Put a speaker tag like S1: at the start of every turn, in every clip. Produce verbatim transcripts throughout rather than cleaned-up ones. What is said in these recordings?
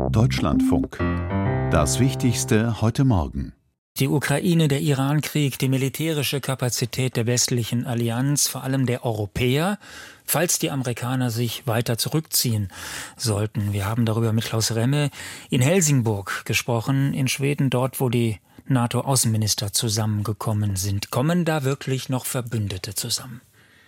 S1: Deutschlandfunk. Das Wichtigste heute Morgen.
S2: Die Ukraine, der Iran-Krieg, die militärische Kapazität der westlichen Allianz, vor allem der Europäer, falls die Amerikaner sich weiter zurückziehen sollten. Wir haben darüber mit Klaus Remme in Helsingborg gesprochen, in Schweden, dort, wo die NATO-Außenminister zusammengekommen sind. Kommen da wirklich noch Verbündete zusammen?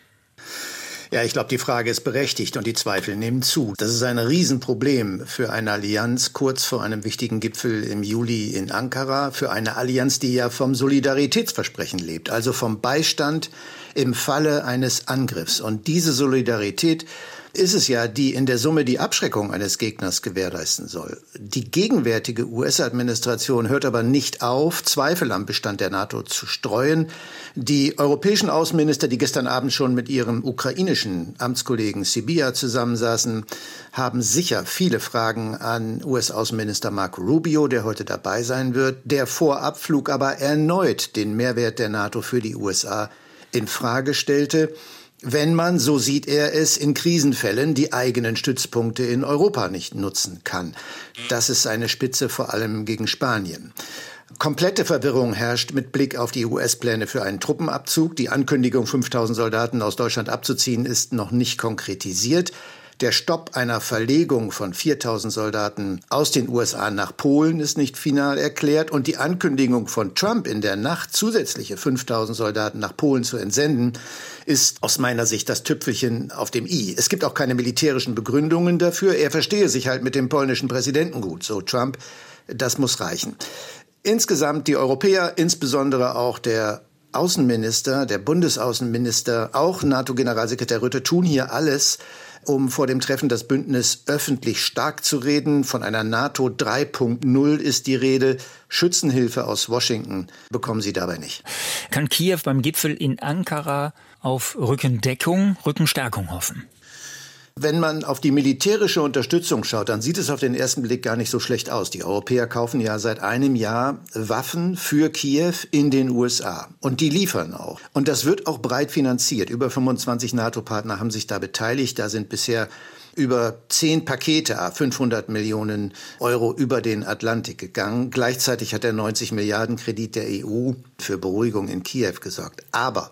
S3: Ja, ich glaube, die Frage ist berechtigt und die Zweifel nehmen zu. Das ist ein Riesenproblem für eine Allianz kurz vor einem wichtigen Gipfel im Juli in Ankara, für eine Allianz, die ja vom Solidaritätsversprechen lebt, also vom Beistand im Falle eines Angriffs. Und diese Solidarität ist es ja, die in der Summe die Abschreckung eines Gegners gewährleisten soll. Die gegenwärtige U S-Administration hört aber nicht auf, Zweifel am Bestand der NATO zu streuen. Die europäischen Außenminister, die gestern Abend schon mit ihrem ukrainischen Amtskollegen Sybiha zusammensaßen, haben sicher viele Fragen an U S-Außenminister Marco Rubio, der heute dabei sein wird, der vor Abflug aber erneut den Mehrwert der NATO für die U S A in Frage stellte, wenn man, so sieht er es, in Krisenfällen die eigenen Stützpunkte in Europa nicht nutzen kann. Das ist eine Spitze vor allem gegen Spanien. Komplette Verwirrung herrscht mit Blick auf die U S-Pläne für einen Truppenabzug. Die Ankündigung, fünftausend Soldaten aus Deutschland abzuziehen, ist noch nicht konkretisiert. Der Stopp einer Verlegung von viertausend Soldaten aus den U S A nach Polen ist nicht final erklärt. Und die Ankündigung von Trump in der Nacht, zusätzliche fünftausend Soldaten nach Polen zu entsenden, ist aus meiner Sicht das Tüpfelchen auf dem i. Es gibt auch keine militärischen Begründungen dafür. Er verstehe sich halt mit dem polnischen Präsidenten gut, so Trump. Das muss reichen. Insgesamt die Europäer, insbesondere auch der Außenminister, der Bundesaußenminister, auch NATO-Generalsekretär Rutte, tun hier alles, um vor dem Treffen das Bündnis öffentlich stark zu reden. Von einer NATO drei Punkt null ist die Rede. Schützenhilfe aus Washington bekommen sie dabei nicht.
S2: Kann Kiew beim Gipfel in Ankara auf Rückendeckung, Rückenstärkung hoffen?
S3: Wenn man auf die militärische Unterstützung schaut, dann sieht es auf den ersten Blick gar nicht so schlecht aus. Die Europäer kaufen ja seit einem Jahr Waffen für Kiew in den U S A. Und die liefern auch. Und das wird auch breit finanziert. Über fünfundzwanzig NATO-Partner haben sich da beteiligt. Da sind bisher über zehn Pakete, fünfhundert Millionen Euro über den Atlantik gegangen. Gleichzeitig hat der neunzig Milliarden Kredit der E U für Beruhigung in Kiew gesorgt. Aber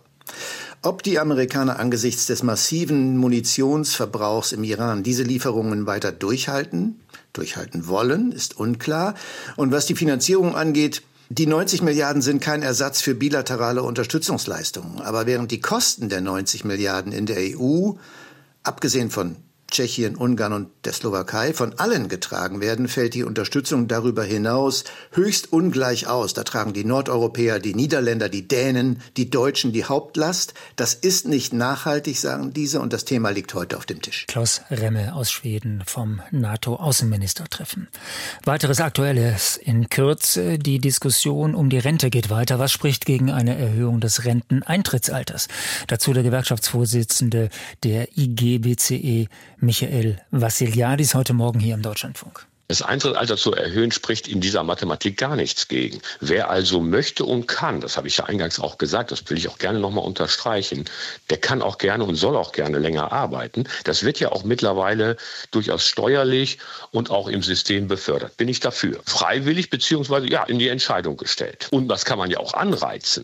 S3: ob die Amerikaner angesichts des massiven Munitionsverbrauchs im Iran diese Lieferungen weiter durchhalten, durchhalten wollen, ist unklar. Und was die Finanzierung angeht, die neunzig Milliarden sind kein Ersatz für bilaterale Unterstützungsleistungen. Aber während die Kosten der neunzig Milliarden in der E U, abgesehen von Tschechien, Ungarn und der Slowakei, von allen getragen werden, fällt die Unterstützung darüber hinaus höchst ungleich aus. Da tragen die Nordeuropäer, die Niederländer, die Dänen, die Deutschen die Hauptlast. Das ist nicht nachhaltig, sagen diese, und das Thema liegt heute auf dem Tisch.
S2: Klaus Remme aus Schweden vom NATO-Außenministertreffen. Weiteres Aktuelles in Kürze. Die Diskussion um die Rente geht weiter. Was spricht gegen eine Erhöhung des Renteneintrittsalters? Dazu der Gewerkschaftsvorsitzende der I G B C E, Michael Vassiliadis, heute Morgen hier im Deutschlandfunk.
S4: Das Eintrittsalter zu erhöhen, spricht in dieser Mathematik gar nichts gegen. Wer also möchte und kann, das habe ich ja eingangs auch gesagt, das will ich auch gerne nochmal unterstreichen, der kann auch gerne und soll auch gerne länger arbeiten. Das wird ja auch mittlerweile durchaus steuerlich und auch im System befördert. Bin ich dafür. Freiwillig beziehungsweise ja in die Entscheidung gestellt. Und das kann man ja auch anreizen.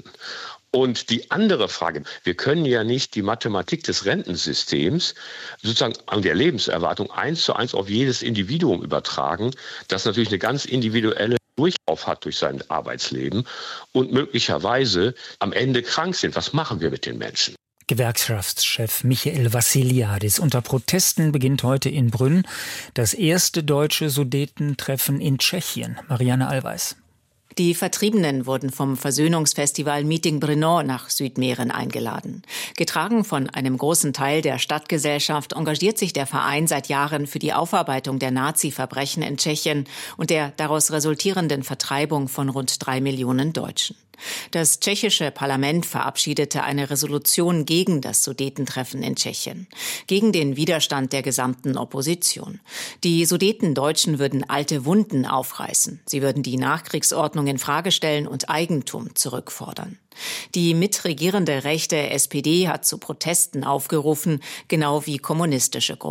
S4: Und die andere Frage, wir können ja nicht die Mathematik des Rentensystems sozusagen an der Lebenserwartung eins zu eins auf jedes Individuum übertragen, das natürlich eine ganz individuelle Durchlauf hat durch sein Arbeitsleben und möglicherweise am Ende krank sind. Was machen wir mit den Menschen?
S2: Gewerkschaftschef Michael Vassiliadis. Unter Protesten beginnt heute in Brünn das erste deutsche Sudetentreffen in Tschechien. Marianne Allweis.
S5: Die Vertriebenen wurden vom Versöhnungsfestival Meeting Brno nach Südmähren eingeladen. Getragen von einem großen Teil der Stadtgesellschaft engagiert sich der Verein seit Jahren für die Aufarbeitung der Nazi-Verbrechen in Tschechien und der daraus resultierenden Vertreibung von rund drei Millionen Deutschen. Das tschechische Parlament verabschiedete eine Resolution gegen das Sudetentreffen in Tschechien, gegen den Widerstand der gesamten Opposition. Die Sudetendeutschen würden alte Wunden aufreißen. Sie würden die Nachkriegsordnung in Frage stellen und Eigentum zurückfordern. Die mitregierende rechte S P D hat zu Protesten aufgerufen, genau wie kommunistische Gruppen.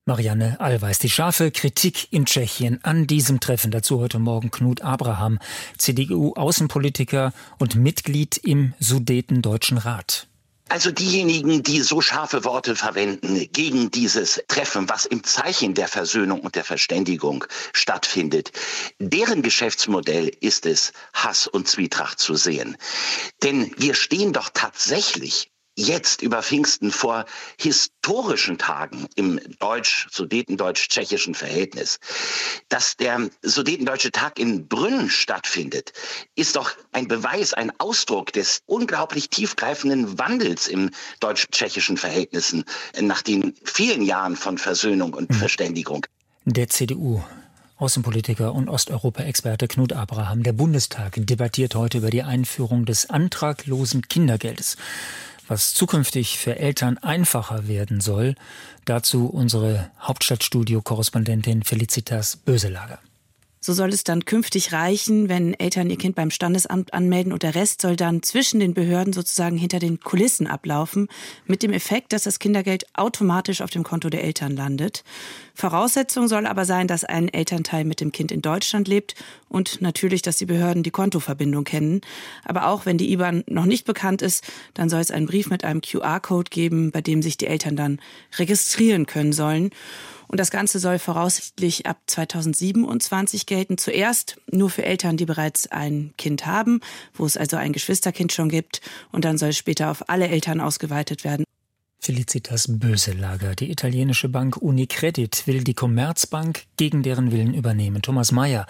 S2: Marianne Allweis. Die scharfe Kritik in Tschechien an diesem Treffen. Dazu heute Morgen Knut Abraham, C D U-Außenpolitiker und Mitglied im Sudetendeutschen Rat.
S6: Also diejenigen, die so scharfe Worte verwenden gegen dieses Treffen, was im Zeichen der Versöhnung und der Verständigung stattfindet, deren Geschäftsmodell ist es, Hass und Zwietracht zu sehen. Denn wir stehen doch tatsächlich jetzt über Pfingsten vor historischen Tagen im deutsch-sudetendeutsch-tschechischen Verhältnis. Dass der Sudetendeutsche Tag in Brünn stattfindet, ist doch ein Beweis, ein Ausdruck des unglaublich tiefgreifenden Wandels im deutsch-tschechischen Verhältnissen nach den vielen Jahren von Versöhnung und mhm. Verständigung.
S2: Der C D U Außenpolitiker und Osteuropa-Experte Knut Abraham. Der Bundestag debattiert heute über die Einführung des antraglosen Kindergeldes, was zukünftig für Eltern einfacher werden soll. Dazu unsere Hauptstadtstudio-Korrespondentin Felicitas Böselager.
S7: So soll es dann künftig reichen, wenn Eltern ihr Kind beim Standesamt anmelden und der Rest soll dann zwischen den Behörden sozusagen hinter den Kulissen ablaufen, mit dem Effekt, dass das Kindergeld automatisch auf dem Konto der Eltern landet. Voraussetzung soll aber sein, dass ein Elternteil mit dem Kind in Deutschland lebt und natürlich, dass die Behörden die Kontoverbindung kennen. Aber auch wenn die I B A N noch nicht bekannt ist, dann soll es einen Brief mit einem Q R-Code geben, bei dem sich die Eltern dann registrieren können sollen. Und das Ganze soll voraussichtlich ab zweitausendsiebenundzwanzig gelten. Zuerst nur für Eltern, die bereits ein Kind haben, wo es also ein Geschwisterkind schon gibt. Und dann soll es später auf alle Eltern ausgeweitet werden.
S2: Felicitas Böselager. Die italienische Bank Unicredit will die Commerzbank gegen deren Willen übernehmen. Thomas Mayer,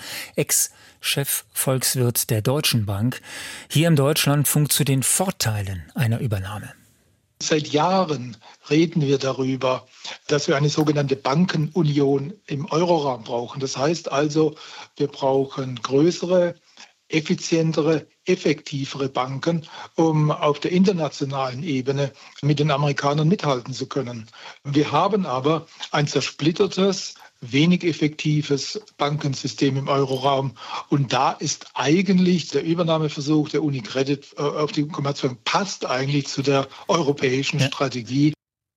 S2: Ex-Chef-Volkswirt der Deutschen Bank. Hier im Deutschlandfunk zu den Vorteilen einer Übernahme.
S8: Seit Jahren reden wir darüber, dass wir eine sogenannte Bankenunion im Euroraum brauchen. Das heißt also, wir brauchen größere, effizientere, effektivere Banken, um auf der internationalen Ebene mit den Amerikanern mithalten zu können. Wir haben aber ein zersplittertes, wenig effektives Bankensystem im Euroraum. Und da ist eigentlich der Übernahmeversuch der Unicredit auf die Commerzbank passt eigentlich zu der europäischen ja. Strategie.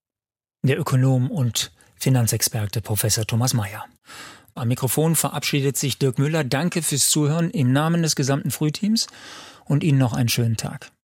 S2: Der Ökonom und Finanzexperte Professor Thomas Mayer. Am Mikrofon verabschiedet sich Dirk Müller. Danke fürs Zuhören im Namen des gesamten Frühteams und Ihnen noch einen schönen Tag.